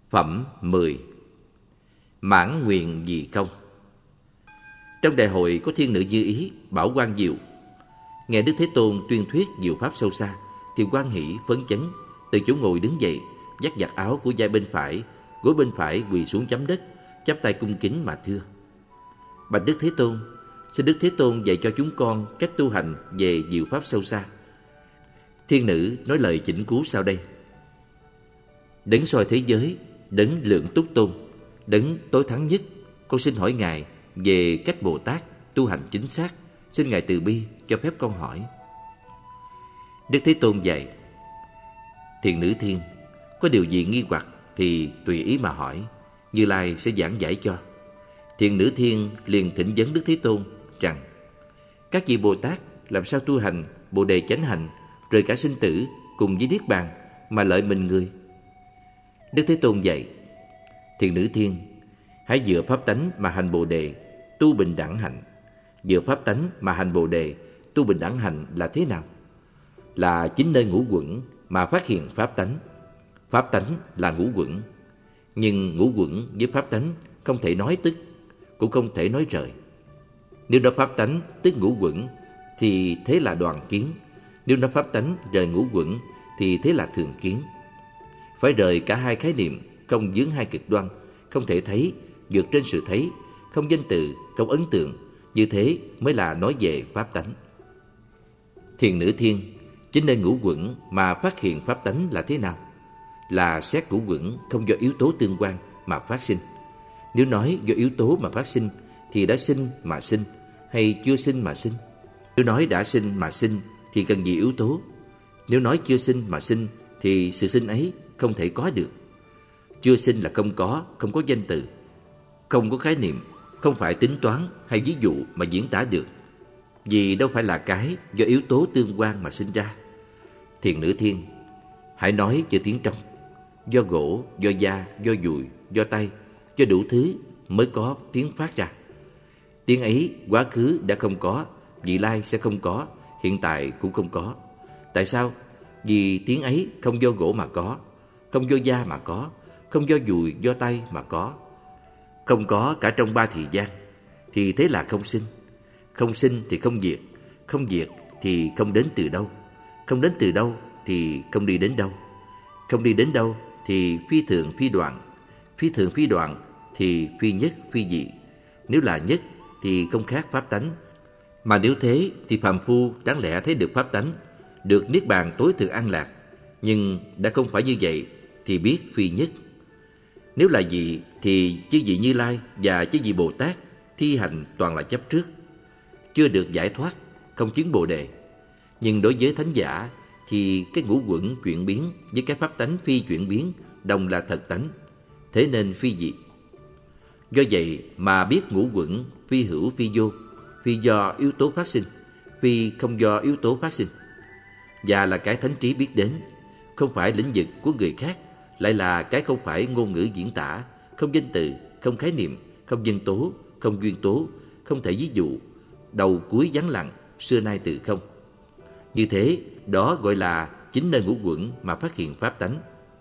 Phẩm 10. Mãn nguyện vì công. Trong đại hội có thiên nữ Như Ý, Bảo Quang Diệu. Nghe Đức Thế Tôn tuyên thuyết diệu pháp sâu xa, thì hoan hỷ phấn chấn, từ chỗ ngồi đứng dậy, vắt vạt áo của vai bên phải, gối bên phải quỳ xuống chấm đất, chắp tay cung kính mà thưa: Bạch Đức Thế Tôn, xin Đức Thế Tôn dạy cho chúng con cách tu hành về diệu pháp sâu xa. Thiên nữ nói lời chỉnh cứu sau đây: Đấng soi thế giới, đấng lượng túc tôn, đấng tối thắng nhất, con xin hỏi Ngài về cách Bồ Tát tu hành chính xác. Xin Ngài từ bi cho phép con hỏi. Đức Thế Tôn dạy: Thiện nữ thiên, có điều gì nghi hoặc thì tùy ý mà hỏi, Như Lai sẽ giảng giải cho. Thiện nữ thiên liền thỉnh vấn Đức Thế Tôn rằng: Các vị Bồ Tát làm sao tu hành Bồ Đề chánh hạnh, rời cả sinh tử cùng với niết bàn mà lợi mình người? Đức Thế Tôn dạy: Thiện nữ thiên, hãy dựa pháp tánh mà hành Bồ Đề, tu bình đẳng hạnh. Dựa pháp tánh mà hành Bồ Đề, tu bình đẳng hạnh là thế nào? Là chính nơi ngũ quẩn mà phát hiện pháp tánh. Pháp tánh là ngũ quẩn, nhưng ngũ quẩn với pháp tánh không thể nói tức, cũng không thể nói rời. Nếu nói pháp tánh tức ngũ quẩn thì thế là đoàn kiến. Nếu nói pháp tánh rời ngũ quẩn thì thế là thường kiến. Phải rời cả hai khái niệm, không vướng hai cực đoan, không thể thấy, vượt trên sự thấy, không danh từ, không ấn tượng. Như thế mới là nói về pháp tánh. Thiện nữ thiên, chính nơi ngũ quẩn mà phát hiện pháp tánh là thế nào? Là xét ngũ quẩn không do yếu tố tương quan mà phát sinh. Nếu nói do yếu tố mà phát sinh thì đã sinh mà sinh hay chưa sinh mà sinh? Nếu nói đã sinh mà sinh thì cần gì yếu tố? Nếu nói chưa sinh mà sinh thì sự sinh ấy không thể có được. Chưa sinh là không có danh từ, không có khái niệm, không phải tính toán hay ví dụ mà diễn tả được, vì đâu phải là cái do yếu tố tương quan mà sinh ra. Thiện nữ thiên, hãy nói cho tiếng trong. Do gỗ, do da, do dùi, do tay, do đủ thứ mới có tiếng phát ra. Tiếng ấy quá khứ đã không có, vị lai sẽ không có, hiện tại cũng không có. Tại sao? Vì tiếng ấy không do gỗ mà có, không do da mà có, không do dùi, do tay mà có. Không có cả trong ba thời gian, thì thế là không sinh. Không sinh thì không diệt, không diệt thì không đến từ đâu, không đến từ đâu thì không đi đến đâu, không đi đến đâu thì phi thường phi đoạn, phi thường phi đoạn thì phi nhất phi dị. Nếu là nhất thì không khác pháp tánh, mà nếu thế thì phàm phu đáng lẽ thấy được pháp tánh, được niết bàn tối thượng an lạc. Nhưng đã không phải như vậy thì biết phi nhất. Nếu là dị thì chư vị Như Lai và chư vị Bồ Tát thi hành toàn là chấp trước, chưa được giải thoát, không chứng Bồ Đề. Nhưng đối với thánh giả thì cái ngũ quẩn chuyển biến với cái pháp tánh phi chuyển biến đồng là thật tánh, thế nên phi dị. Do vậy mà biết ngũ quẩn phi hữu phi vô, phi do yếu tố phát sinh, phi không do yếu tố phát sinh, và là cái thánh trí biết đến, không phải lĩnh vực của người khác, lại là cái không phải ngôn ngữ diễn tả, không danh từ, không khái niệm, không nhân tố, không duyên tố, không thể ví dụ, đầu cuối vắng lặng, xưa nay từ không. Như thế, đó gọi là chính nơi ngũ quẩn mà phát hiện pháp tánh.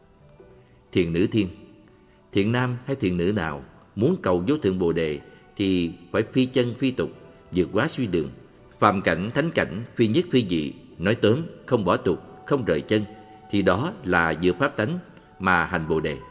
Thiện nữ thiên, thiện nam hay thiện nữ nào muốn cầu vô thượng Bồ Đề thì phải phi chân phi tục, vượt quá suy đường, phàm cảnh thánh cảnh, phi nhất phi dị. Nói tóm, không bỏ tục, không rời chân, thì đó là vượt pháp tánh mà hành Bồ Đề.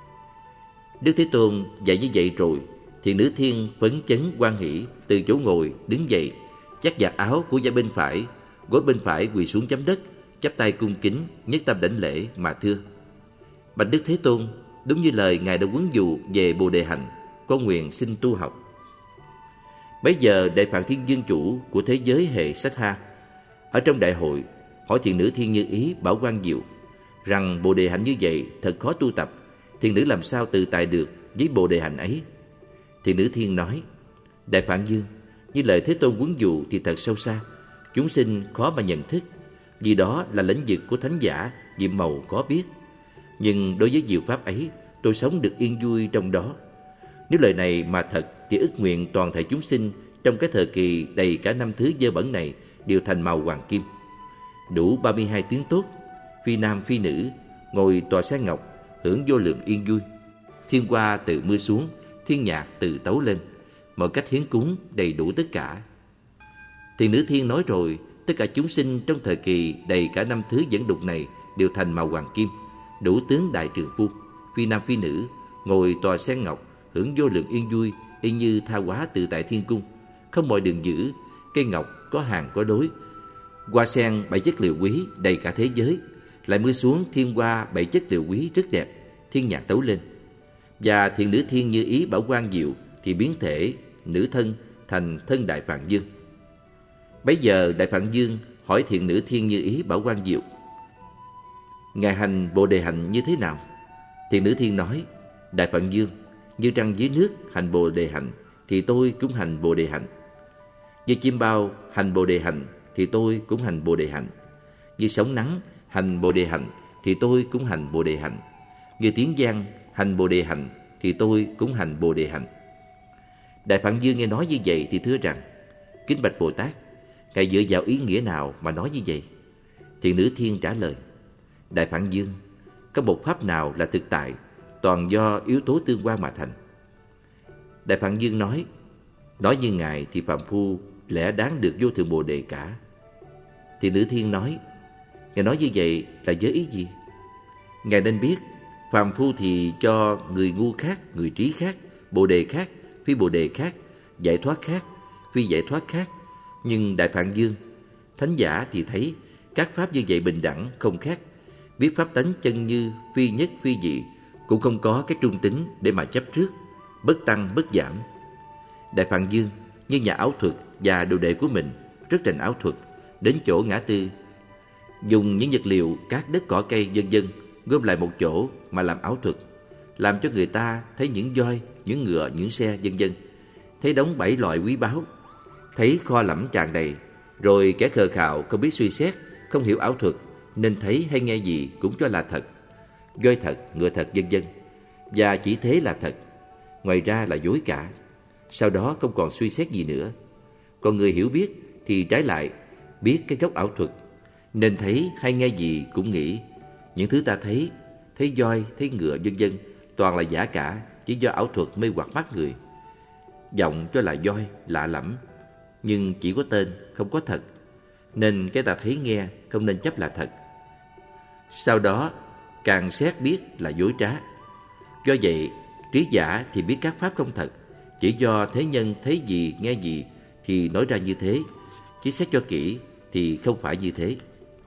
Đức Thế Tôn dạy như vậy rồi, thiện nữ thiên phấn chấn hoan hỷ, từ chỗ ngồi đứng dậy, chắt vạt áo của vai bên phải, gối bên phải quỳ xuống chấm đất, chắp tay cung kính, nhất tâm đảnh lễ mà thưa: Bạch Đức Thế Tôn, đúng như lời Ngài đã huấn dụ về Bồ Đề hạnh, con nguyện xin tu học. Bấy giờ Đại Phạn Thiên Vương chủ của thế giới hệ Sách Ha ở trong đại hội hỏi thiện nữ thiên Như Ý, Bảo Quang Diệu rằng Bồ Đề hạnh như vậy thật khó tu tập, thiện nữ làm sao tự tại được với Bồ Đề hạnh ấy? Thiện nữ thiên nói: Đại Phạn Vương, như lời Thế Tôn huấn dụ thì thật sâu xa, chúng sinh khó mà nhận thức, vì đó là lĩnh vực của thánh giả, nhiệm màu có biết. Nhưng đối với diệu pháp ấy, tôi sống được yên vui trong đó. Nếu lời này mà thật thì ước nguyện toàn thể chúng sinh trong cái thời kỳ đầy cả năm thứ dơ bẩn này đều thành màu hoàng kim, đủ 32 tiếng tốt, phi nam phi nữ, ngồi tòa sen ngọc, hưởng vô lượng yên vui. thiên hoa từ mưa xuống, thiên nhạc từ tấu lên, mọi cách hiến cúng đầy đủ tất cả. Thiền nữ thiên nói rồi, tất cả chúng sinh trong thời kỳ đầy cả 5 thứ dẫn đục này đều thành màu hoàng kim, đủ tướng đại trượng phu, phi nam phi nữ, ngồi tòa sen ngọc, hưởng vô lượng yên vui, y như tha hóa tự tại thiên cung, không mọi đường dữ, cây ngọc có hàng có đối, hoa sen 7 chất liệu quý đầy cả thế giới, lại mưa xuống thiên hoa 7 chất liệu quý rất đẹp, thiên nhạc tấu lên. Và thiền nữ thiên Như Ý Bảo Quang Diệu thì biến thể nữ thân thành thân Đại Phạn Dương. Bấy giờ Đại Phạn Dương hỏi thiền nữ thiên Như Ý Bảo Quang Diệu: ngài hành Bồ Đề hạnh như thế nào? Thiền nữ thiên nói: Đại Phạn Dương, như trăng dưới nước hành Bồ Đề hạnh thì tôi cũng hành Bồ Đề hạnh. Như chim bao hành Bồ Đề hạnh thì tôi cũng hành Bồ Đề hạnh. Như sóng nắng hành Bồ Đề hạnh thì tôi cũng hành Bồ Đề hạnh. Như tiếng giang hành Bồ Đề hạnh thì tôi cũng hành Bồ Đề hạnh. Đại Phạn Dương nghe nói như vậy thì thưa rằng: kính bạch Bồ Tát, ngài dựa vào ý nghĩa nào mà nói như vậy? Thiền nữ thiên trả lời: Đại Phạn Dương, có một pháp nào là thực tại, toàn do yếu tố tương quan mà thành. Đại Phạn Dương nói như ngài thì phàm phu lẽ đáng được vô thượng Bồ Đề cả. Thì nữ thiên nói: ngài nói như vậy là với ý gì? Ngài nên biết, phàm phu thì cho người ngu khác, người trí khác, Bồ Đề khác, phi Bồ Đề khác, giải thoát khác, phi giải thoát khác. Nhưng Đại Phạn Dương, thánh giả thì thấy các pháp như vậy bình đẳng, không khác, biết pháp tánh chân như phi nhất phi dị, cũng không có cái trung tính để mà chấp trước, bất tăng bất giảm. Đại Phạn Dương như nhà ảo thuật và đồ đệ của mình rất rành ảo thuật, đến chỗ ngã tư dùng những vật liệu cát đất cỏ cây vân vân gom lại một chỗ mà làm ảo thuật, làm cho người ta thấy những voi, những ngựa, những xe vân vân, thấy đống 7 loại quý báu, thấy kho lẫm tràn đầy. Rồi kẻ khờ khạo không biết suy xét, không hiểu ảo thuật, nên thấy hay nghe gì cũng cho là thật, voi thật, ngựa thật vân vân, và chỉ thế là thật, ngoài ra là dối cả. Sau đó không còn suy xét gì nữa. Còn người hiểu biết thì trái lại biết cái gốc ảo thuật, nên thấy hay nghe gì cũng nghĩ những thứ ta thấy voi, thấy ngựa vân vân toàn là giả cả, chỉ do ảo thuật mê hoặc mắt người. Giọng cho là voi, lạ lẫm, nhưng chỉ có tên, không có thật, nên cái ta thấy nghe không nên chấp là thật. Sau đó càng xét biết là dối trá. Do vậy trí giả thì biết các pháp không thật, chỉ do thế nhân thấy gì nghe gì thì nói ra như thế, chỉ xét cho kỹ thì không phải như thế.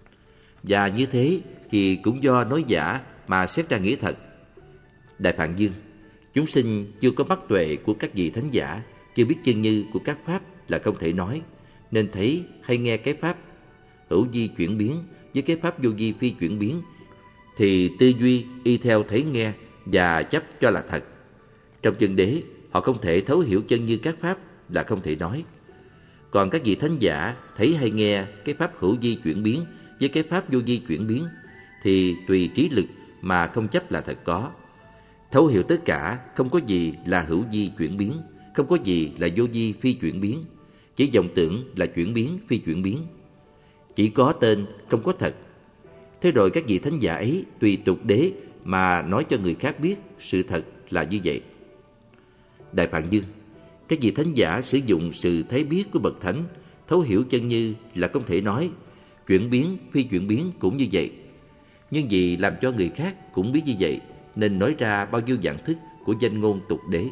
Và như thế thì cũng do nói giả mà xét ra nghĩa thật. Đại Phạn Dương, chúng sinh chưa có mắt tuệ của các vị thánh giả, chưa biết chân như của các pháp là không thể nói, nên thấy hay nghe cái pháp hữu vi chuyển biến với cái pháp vô vi phi chuyển biến thì tư duy y theo thấy nghe và chấp cho là thật. Trong chân đế, họ không thể thấu hiểu chân như các pháp là không thể nói. Còn các vị thánh giả thấy hay nghe cái pháp hữu vi chuyển biến với cái pháp vô vi chuyển biến thì tùy trí lực mà không chấp là thật có. Thấu hiểu tất cả, không có gì là hữu vi chuyển biến, không có gì là vô vi phi chuyển biến, chỉ vọng tưởng là chuyển biến phi chuyển biến, chỉ có tên không có thật. Thế rồi các vị thánh giả ấy tùy tục đế mà nói cho người khác biết sự thật là như vậy. Đại Phạn Dương, các vị thánh giả sử dụng sự thấy biết của bậc thánh thấu hiểu chân như là không thể nói, chuyển biến phi chuyển biến cũng như vậy. Nhưng vì làm cho người khác cũng biết như vậy nên nói ra bao nhiêu dạng thức của danh ngôn tục đế.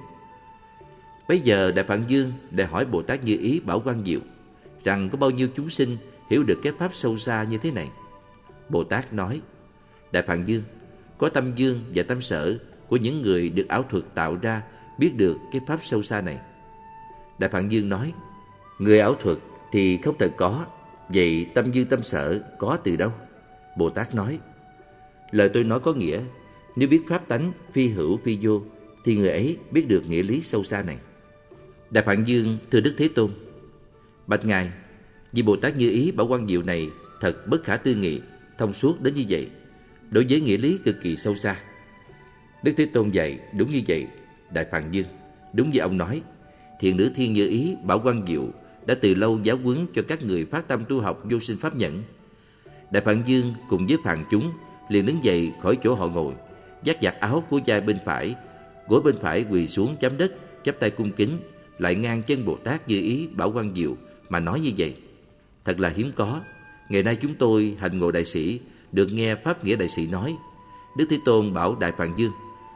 Bây giờ Đại Phạn Dương lại hỏi Bồ Tát Như Ý Bảo Quang Diệu rằng có bao nhiêu chúng sinh hiểu được cái pháp sâu xa như thế này. Bồ Tát nói: Đại Phạn Dương, có tâm dương và tâm sở của những người được ảo thuật tạo ra biết được cái pháp sâu xa này. Đại Phạn Dương nói: người ảo thuật thì không thể có, vậy tâm dương tâm sở có từ đâu? Bồ Tát nói: lời tôi nói có nghĩa, nếu biết pháp tánh phi hữu phi vô thì người ấy biết được nghĩa lý sâu xa này. Đại Phạn Dương thưa Đức Thế Tôn: bạch ngài, vì Bồ Tát Như Ý Bảo Quang Diệu này thật bất khả tư nghị, thông suốt đến như vậy, đối với nghĩa lý cực kỳ sâu xa. Đức Thế Tôn dạy đúng như vậy. Đại Phạn Dương, đúng như ông nói, thiện nữ thiên Như Ý Bảo Quang Diệu đã từ lâu giáo huấn cho các người phát tâm tu học vô sinh pháp nhẫn. Đại Phạn Dương cùng với phàm chúng liền đứng dậy khỏi chỗ họ ngồi, vắt giặt áo của vai bên phải gối bên phải quỳ xuống chấm đất, chắp tay cung kính, lại ngang chân Bồ Tát Như Ý Bảo Quang Diệu mà nói như vậy. Thật là hiếm có. Ngày nay chúng tôi hành ngộ đại sĩ được nghe Pháp Nghĩa đại sĩ nói. Đức Thế Tôn bảo Đại Phạn Dương,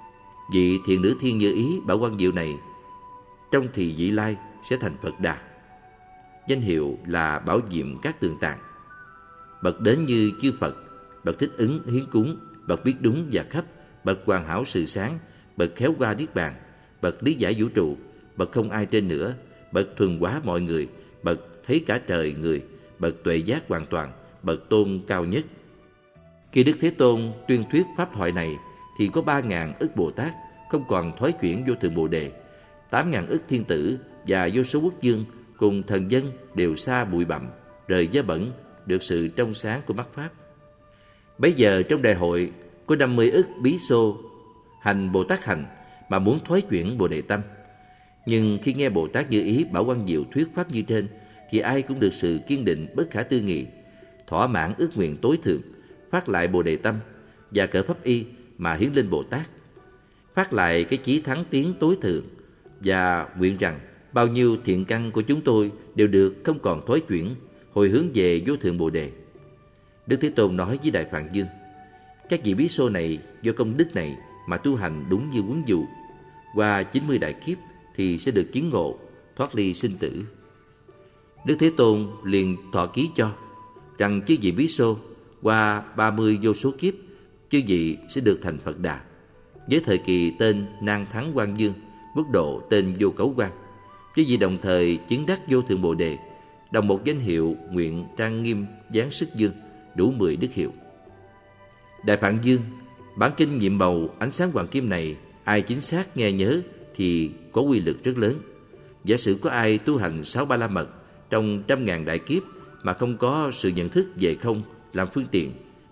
vị thiện nữ thiên Như Ý Bảo Quang Diệu này trong thì vị lai sẽ thành Phật Đà. Danh hiệu là Bảo Diệm Các Tường Tạng. Bậc đến như chư Phật, bậc thích ứng hiến cúng, bậc biết đúng và khắp, bậc hoàn hảo sự sáng, bậc khéo qua niết bàn, bậc lý giải vũ trụ, bậc không ai trên nữa, bậc thuần hóa mọi người, bậc thấy cả trời người, bậc tuệ giác hoàn toàn, bậc tôn cao nhất. Khi Đức Thế Tôn tuyên thuyết pháp thoại này thì có 3.000 ức Bồ Tát không còn thoái chuyển vô thượng Bồ Đề, 8.000 ức thiên tử và vô số quốc vương cùng thần dân đều xa bụi bặm, rời giá bẩn, được sự trong sáng của mắt pháp. Bấy giờ trong đại hội có 50 ức bí xô hành Bồ Tát hành mà muốn thoái chuyển Bồ Đề tâm. Nhưng khi nghe Bồ Tát Như Ý Bảo Quang Diệu thuyết pháp như trên thì ai cũng được sự kiên định bất khả tư nghị, thỏa mãn ước nguyện tối thượng, phát lại Bồ Đề tâm và cỡ pháp y mà hiến lên Bồ Tát, phát lại cái chí thắng tiến tối thượng và nguyện rằng bao nhiêu thiện căn của chúng tôi đều được không còn thối chuyển, hồi hướng về vô thượng Bồ Đề. Đức Thế Tôn nói với Đại Phạn Dương, các vị bí xô này do công đức này mà tu hành đúng như huấn dụ, qua 90 đại kiếp thì sẽ được chứng ngộ, thoát ly sinh tử. Đức Thế Tôn liền thọ ký cho rằng chư vị bí xô qua 30 vô số kiếp, chư vị sẽ được thành Phật Đà, với thời kỳ tên Nan Thắng Quang Dương, mức độ tên Vô Cấu Quang. Chư vị đồng thời chứng đắc vô thượng Bồ Đề, đồng một danh hiệu nguyện trang nghiêm giáng sức dương, đủ 10 đức hiệu. Đại Phạn Dương, bản kinh nhiệm màu ánh sáng hoàng kim này, ai chính xác nghe nhớ thì có uy lực rất lớn. Giả sử có ai tu hành 6 Ba La Mật trong 100.000 đại kiếp mà không có sự nhận thức về không làm phương tiện.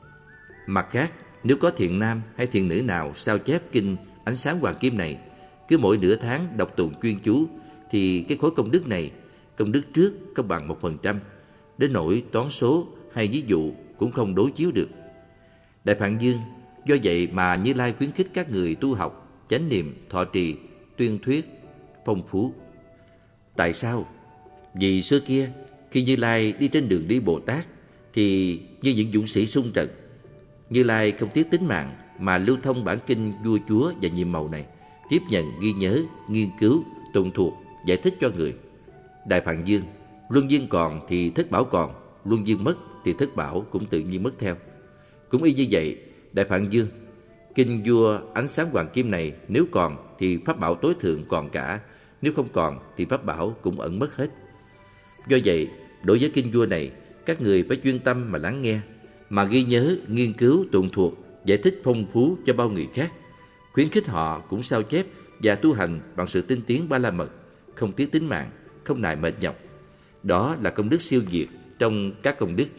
Mặt khác, nếu có thiện nam hay thiện nữ nào sao chép kinh ánh sáng hoàng kim này, cứ mỗi nửa tháng đọc tụng chuyên chú, thì cái khối công đức này, công đức trước không bằng 1%, đến nỗi toán số hay ví dụ cũng không đối chiếu được. Đại Phạn Dương, do vậy mà Như Lai khuyến khích các người tu học, chánh niệm, thọ trì, tuyên thuyết, phong phú. Tại sao? Vì xưa kia, khi Như Lai đi trên đường đi Bồ Tát, thì như những dũng sĩ xung trận, Như Lai không tiếc tính mạng mà lưu thông bản kinh vua chúa và nhiệm màu này, tiếp nhận, ghi nhớ, nghiên cứu, tụng thuộc, giải thích cho người. Đại Phạn Dương, luân dương còn thì thất bảo còn, luân dương mất thì thất bảo cũng tự nhiên mất theo. Cũng y như vậy, Đại Phạn Dương, kinh vua ánh sáng hoàng kim này nếu còn thì pháp bảo tối thượng còn cả, nếu không còn thì pháp bảo cũng ẩn mất hết. Do vậy, đối với kinh vua này, các người phải chuyên tâm mà lắng nghe, mà ghi nhớ, nghiên cứu, tụng thuộc, giải thích phong phú cho bao người khác, khuyến khích họ cũng sao chép và tu hành bằng sự tinh tiến Ba La Mật, không tiếc tính mạng, không nài mệt nhọc. Đó là công đức siêu việt trong các công đức.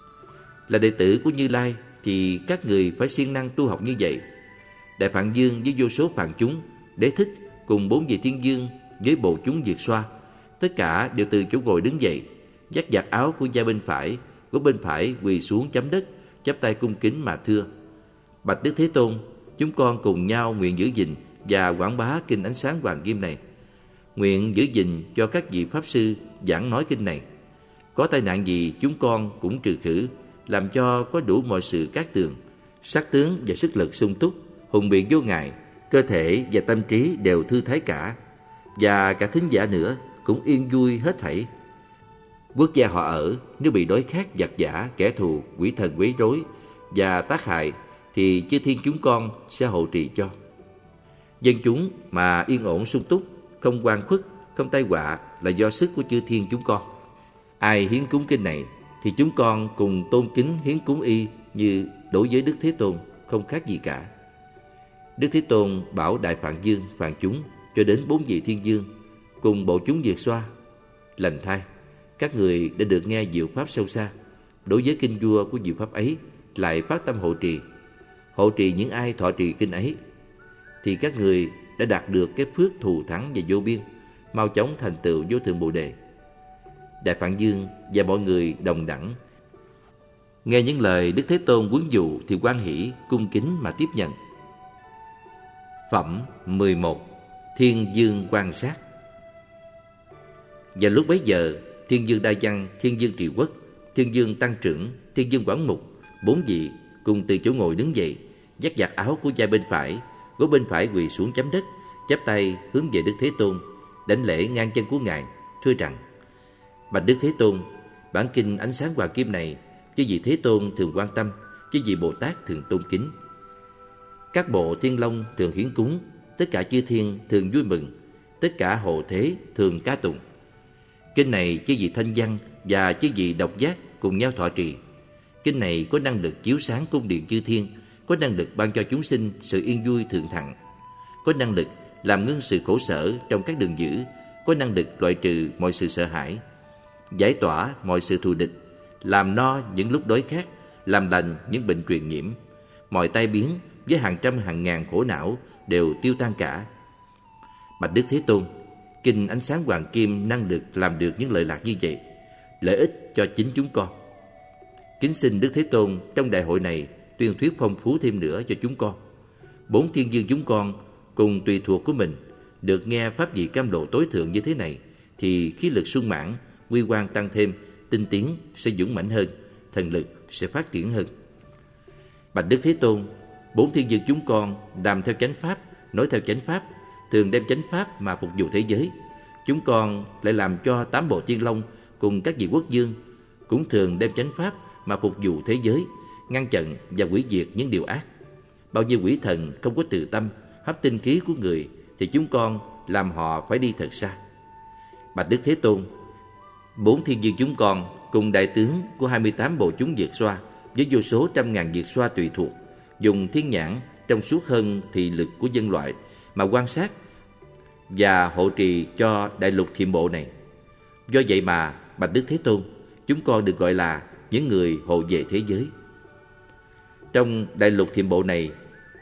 Là đệ tử của Như Lai thì các người phải siêng năng tu học như vậy. Đại Phạn Dương với vô số phàm chúng, Đế Thích cùng 4 vị thiên dương với bộ chúng Diệt Xoa, tất cả đều từ chỗ ngồi đứng dậy, dắt giặt áo của vai bên phải, gối bên phải quỳ xuống chấm đất, chắp tay cung kính mà thưa: Bạch Đức Thế Tôn, chúng con cùng nhau nguyện giữ gìn và quảng bá kinh ánh sáng hoàng kim này. Nguyện giữ gìn cho các vị pháp sư giảng nói kinh này. Có tai nạn gì chúng con cũng trừ khử, làm cho có đủ mọi sự cát tường, sắc tướng và sức lực sung túc, hùng biện vô ngại, cơ thể và tâm trí đều thư thái cả, và cả thính giả nữa cũng yên vui hết thảy. Quốc gia họ ở nếu bị đói khát giặc giả, kẻ thù, quỷ thần quấy rối và tác hại thì chư thiên chúng con sẽ hộ trì cho. Dân chúng mà yên ổn sung túc, không oan khuất, không tai họa là do sức của chư thiên chúng con. Ai hiến cúng kinh này thì chúng con cùng tôn kính hiến cúng y như đối với Đức Thế Tôn, không khác gì cả. Đức Thế Tôn bảo Đại Phạn Dương, phàm chúng cho đến 4 vị thiên dương cùng bộ chúng Diệt Xoa: Lành thay, các người đã được nghe diệu pháp sâu xa. Đối với kinh vua của diệu pháp ấy lại phát tâm hộ trì những ai thọ trì kinh ấy, thì các người đã đạt được cái phước thù thắng và vô biên, mau chóng thành tựu vô thượng Bồ Đề. Đại Phạn Dương và mọi người đồng đẳng nghe những lời Đức Thế Tôn huấn dụ thì hoan hỷ cung kính mà tiếp nhận. Phẩm 11. Thiên Dương quan sát. Và lúc bấy giờ, Thiên Dương Đa Văn, Thiên Dương Trị Quốc, Thiên Dương Tăng Trưởng, Thiên Dương Quảng Mục, 4 vị cùng từ chỗ ngồi đứng dậy, vắt vạt áo của vai bên phải, gối bên phải quỳ xuống chấm đất, chắp tay hướng về Đức Thế Tôn, đảnh lễ ngang chân của ngài, thưa rằng: Bạch Đức Thế Tôn, bản kinh Ánh Sáng Hoàng Kim này, chư vị Thế Tôn thường quan tâm, chư vị Bồ Tát thường tôn kính. Các bộ thiên long thường hiến cúng, tất cả chư thiên thường vui mừng, tất cả hộ thế thường ca tụng. Kinh này chư vị thanh văn và chư vị độc giác cùng nhau thọ trì. Kinh này có năng lực chiếu sáng cung điện chư thiên, có năng lực ban cho chúng sinh sự yên vui thượng thặng, có năng lực làm ngưng sự khổ sở trong các đường dữ, có năng lực loại trừ mọi sự sợ hãi, giải tỏa mọi sự thù địch, làm no những lúc đói khát, làm lành những bệnh truyền nhiễm. Mọi tai biến với hàng trăm hàng ngàn khổ não đều tiêu tan cả. Bạch Đức Thế Tôn, kinh Ánh Sáng Hoàng Kim năng lực làm được những lợi lạc như vậy, lợi ích cho chính chúng con. Kính xin Đức Thế Tôn trong đại hội này tuyên thuyết phong phú thêm nữa cho chúng con. 4 thiên dương chúng con cùng tùy thuộc của mình được nghe pháp vị cam lộ tối thượng như thế này, thì khí lực sung mãn, uy quang tăng thêm, tinh tiến sẽ dũng mãnh hơn, thần lực sẽ phát triển hơn. Bạch Đức Thế Tôn, 4 thiên dương chúng con đàm theo chánh pháp, nói theo chánh pháp, thường đem chánh pháp mà phục vụ thế giới. Chúng con lại làm cho 8 bộ thiên long cùng các vị quốc vương cũng thường đem chánh pháp mà phục vụ thế giới, ngăn chặn và hủy diệt những điều ác. Bao nhiêu quỷ thần không có từ tâm hấp tinh khí của người thì chúng con làm họ phải đi thật xa. Bạch Đức Thế Tôn, 4 thiên dương chúng con cùng đại tướng của 28 bộ chúng Việt Xoa với vô số trăm ngàn Việt Xoa tùy thuộc, dùng thiên nhãn trong suốt hơn thị lực của dân loại mà quan sát và hộ trì cho đại lục thiểm bộ này. Do vậy mà Bạch Đức Thế Tôn, chúng con được gọi là những người hộ vệ thế giới. Trong đại lục thiểm bộ này,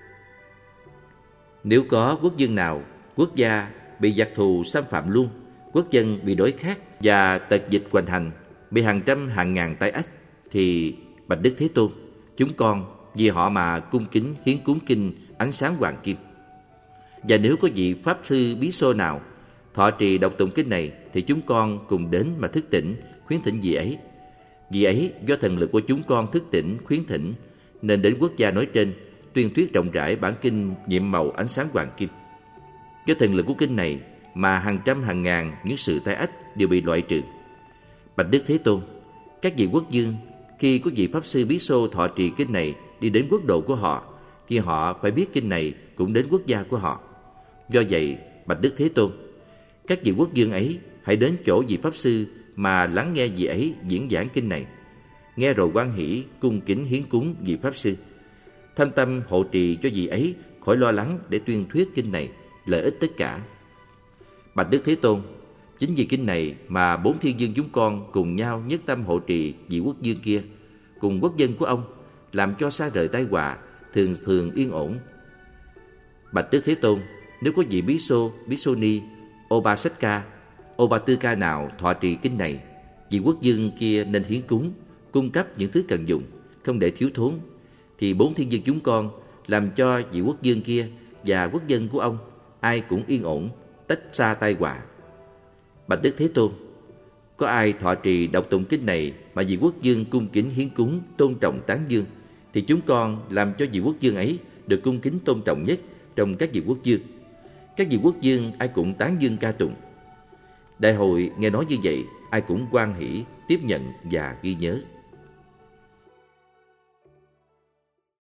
nếu có quốc dân nào, quốc gia bị giặc thù xâm phạm luôn, quốc dân bị đói khát và tật dịch hoành hành, bị hàng trăm hàng ngàn tai ách, thì Bạch Đức Thế Tôn, chúng con vì họ mà cung kính hiến cúng kinh Ánh Sáng Hoàng Kim. Và nếu có vị pháp sư bí xô nào thọ trì đọc tụng kinh này, thì chúng con cùng đến mà thức tỉnh, khuyến thỉnh vị ấy. Vị ấy do thần lực của chúng con thức tỉnh, khuyến thỉnh, nên đến quốc gia nói trên tuyên thuyết rộng rãi bản kinh nhiệm màu Ánh Sáng Hoàng Kim. Do thần lực của kinh này mà hàng trăm hàng ngàn những sự tai ách đều bị loại trừ. Bạch Đức Thế Tôn, các vị quốc vương khi có vị pháp sư bí xô thọ trì kinh này đi đến quốc độ của họ, thì họ phải biết kinh này cũng đến quốc gia của họ. Do vậy, Bạch Đức Thế Tôn, các vị quốc vương ấy hãy đến chỗ vị pháp sư mà lắng nghe vị ấy diễn giảng kinh này, nghe rồi hoan hỷ cung kính hiến cúng vị pháp sư, thâm tâm hộ trì cho vị ấy khỏi lo lắng để tuyên thuyết kinh này, lợi ích tất cả. Bạch Đức Thế Tôn, chính vì kinh này mà 4 thiên dương chúng con cùng nhau nhất tâm hộ trì vị quốc vương kia cùng quốc dân của ông, làm cho xa rời tai họa, thường thường yên ổn. Bạch Đức Thế Tôn, nếu có vị bí xô, bí xô ni, Obasatka, Obattika nào thọ trì kinh này, vị quốc vương kia nên hiến cúng, cung cấp những thứ cần dùng, không để thiếu thốn, thì 4 thiên dương chúng con làm cho vị quốc vương kia và quốc dân của ông ai cũng yên ổn, tách xa tai họa. Bạch Đức Thế Tôn, có ai thọ trì đọc tụng kinh này mà vị quốc vương cung kính hiến cúng, tôn trọng tán dương, thì chúng con làm cho vị quốc vương ấy được cung kính tôn trọng nhất trong các vị quốc vương. Các vị quốc vương ai cũng tán dương ca tụng. Đại hội nghe nói như vậy, ai cũng hoan hỷ tiếp nhận và ghi nhớ.